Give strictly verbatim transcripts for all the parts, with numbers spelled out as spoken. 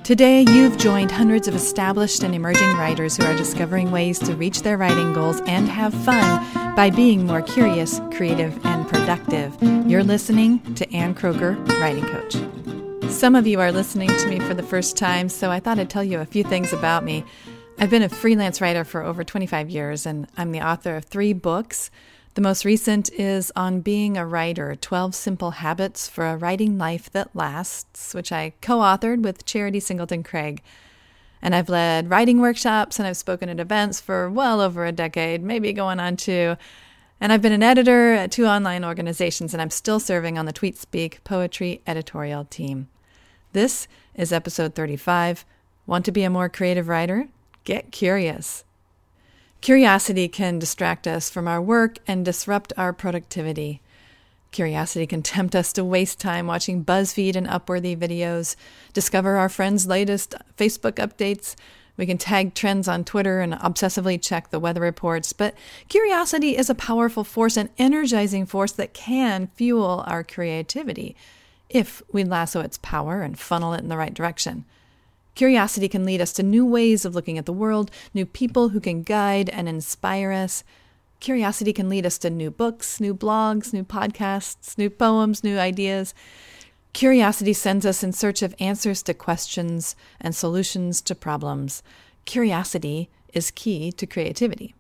Today, you've joined hundreds of established and emerging writers who are discovering ways to reach their writing goals and have fun by being more curious, creative, and productive. You're listening to Ann Kroger, Writing Coach. Some of you are listening to me for the first time, so I thought I'd tell you a few things about me. I've been a freelance writer for over twenty-five years, and I'm the author of three books. The most recent is On Being a Writer, twelve Simple Habits for a Writing Life That Lasts, which I co-authored with Charity Singleton Craig. And I've led writing workshops and I've spoken at events for well over a decade, maybe going on two. And I've been an editor at two online organizations, and I'm still serving on the TweetSpeak Poetry editorial team. This is episode thirty-five. Want to be a more creative writer? Get curious. Curiosity can distract us from our work and disrupt our productivity. Curiosity can tempt us to waste time watching BuzzFeed and Upworthy videos, discover our friends' latest Facebook updates. We can tag trends on Twitter and obsessively check the weather reports. But curiosity is a powerful force, an energizing force that can fuel our creativity if we lasso its power and funnel it in the right direction. Curiosity can lead us to new ways of looking at the world, new people who can guide and inspire us. Curiosity can lead us to new books, new blogs, new podcasts, new poems, new ideas. Curiosity sends us in search of answers to questions and solutions to problems. Curiosity is key to creativity.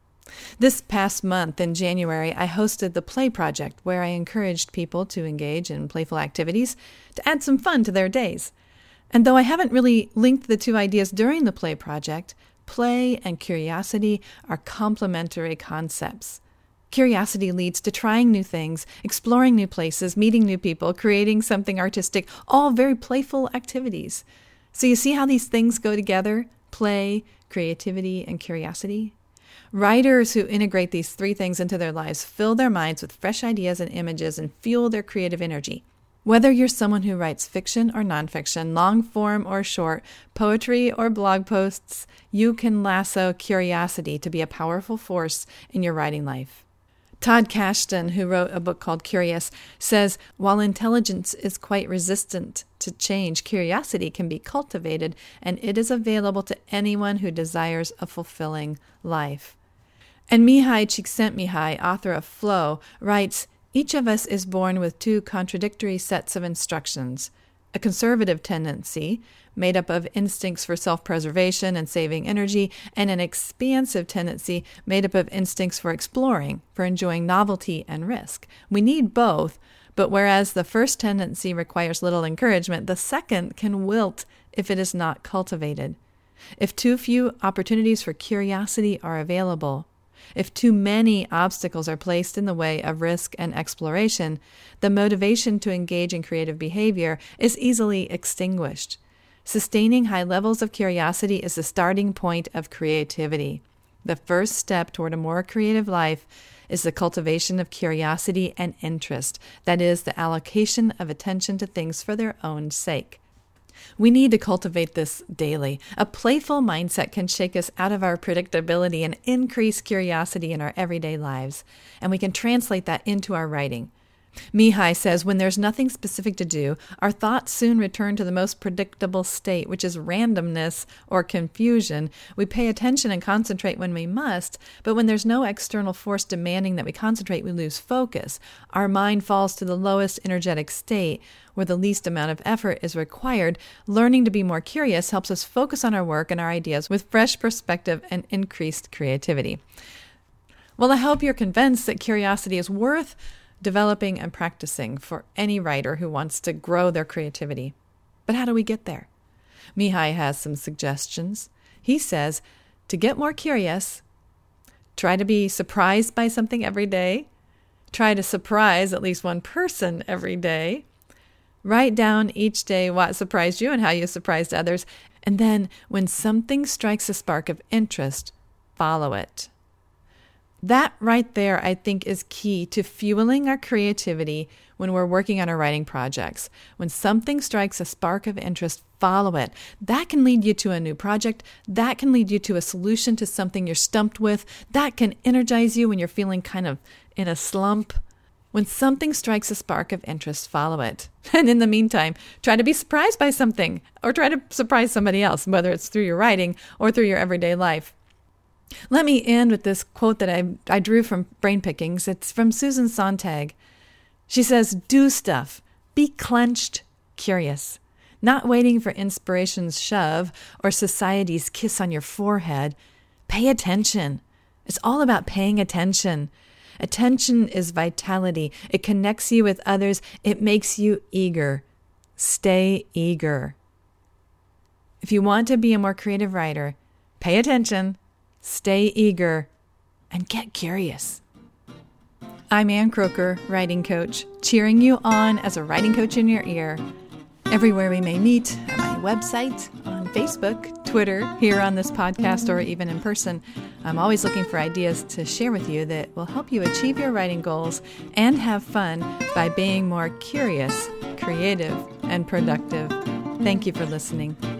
This past month in January, I hosted the Play Project, where I encouraged people to engage in playful activities to add some fun to their days. And though I haven't really linked the two ideas during the Play Project, play and curiosity are complementary concepts. Curiosity leads to trying new things, exploring new places, meeting new people, creating something artistic, all very playful activities. So you see how these things go together? Play, creativity, and curiosity? Writers who integrate these three things into their lives fill their minds with fresh ideas and images and fuel their creative energy. Whether you're someone who writes fiction or nonfiction, long form or short, poetry or blog posts, you can lasso curiosity to be a powerful force in your writing life. Todd Kashdan, who wrote a book called Curious, says, while intelligence is quite resistant to change, curiosity can be cultivated, and it is available to anyone who desires a fulfilling life. And Mihai Csikszentmihalyi, author of Flow, writes, each of us is born with two contradictory sets of instructions, a conservative tendency, made up of instincts for self-preservation and saving energy, and an expansive tendency made up of instincts for exploring, for enjoying novelty and risk. We need both, but whereas the first tendency requires little encouragement, the second can wilt if it is not cultivated. If too few opportunities for curiosity are available, if too many obstacles are placed in the way of risk and exploration, the motivation to engage in creative behavior is easily extinguished. Sustaining high levels of curiosity is the starting point of creativity. The first step toward a more creative life is the cultivation of curiosity and interest, that is, the allocation of attention to things for their own sake. We need to cultivate this daily. A playful mindset can shake us out of our predictability and increase curiosity in our everyday lives, and we can translate that into our writing. Mihai says, when there's nothing specific to do, our thoughts soon return to the most predictable state, which is randomness or confusion. We pay attention and concentrate when we must, but when there's no external force demanding that we concentrate, we lose focus. Our mind falls to the lowest energetic state, where the least amount of effort is required. Learning to be more curious helps us focus on our work and our ideas with fresh perspective and increased creativity. Well, I hope you're convinced that curiosity is worth developing and practicing for any writer who wants to grow their creativity. But how do we get there? Mihai has some suggestions. He says, to get more curious, try to be surprised by something every day. Try to surprise at least one person every day. Write down each day what surprised you and how you surprised others. And then when something strikes a spark of interest, follow it. That right there, I think, is key to fueling our creativity when we're working on our writing projects. When something strikes a spark of interest, follow it. That can lead you to a new project. That can lead you to a solution to something you're stumped with. That can energize you when you're feeling kind of in a slump. When something strikes a spark of interest, follow it. And in the meantime, try to be surprised by something or try to surprise somebody else, whether it's through your writing or through your everyday life. Let me end with this quote that I, I drew from Brain Pickings. It's from Susan Sontag. She says, do stuff. Be clenched curious. Not waiting for inspiration's shove or society's kiss on your forehead. Pay attention. It's all about paying attention. Attention is vitality. It connects you with others. It makes you eager. Stay eager. If you want to be a more creative writer, pay attention, stay eager, and get curious. I'm Ann Croker, writing coach, cheering you on as a writing coach in your ear. Everywhere we may meet, at my website, on Facebook, Twitter, here on this podcast, or even in person, I'm always looking for ideas to share with you that will help you achieve your writing goals and have fun by being more curious, creative, and productive. Thank you for listening.